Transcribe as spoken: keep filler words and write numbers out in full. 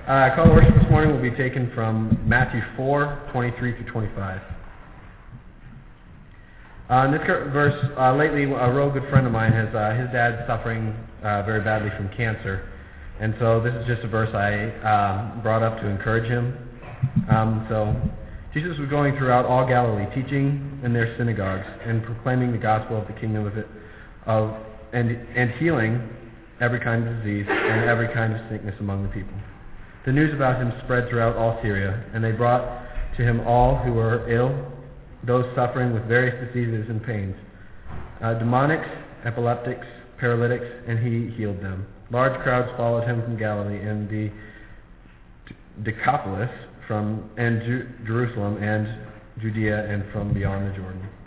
Uh, call to worship this morning will be taken from Matthew four, twenty-three through twenty-five. Uh, in this verse, uh, lately, a real good friend of mine has uh, his dad's suffering uh, very badly from cancer, and so this is just a verse I uh, brought up to encourage him. Um, so Jesus was going throughout all Galilee, teaching in their synagogues and proclaiming the gospel of the kingdom of it, of and and healing every kind of disease and every kind of sickness among the people. The news about him spread throughout all Syria, and they brought to him all who were ill, those suffering with various diseases and pains, uh, demonics, epileptics, paralytics, and he healed them. Large crowds followed him from Galilee and the Decapolis, from and Ju- Jerusalem and Judea, and from beyond the Jordan.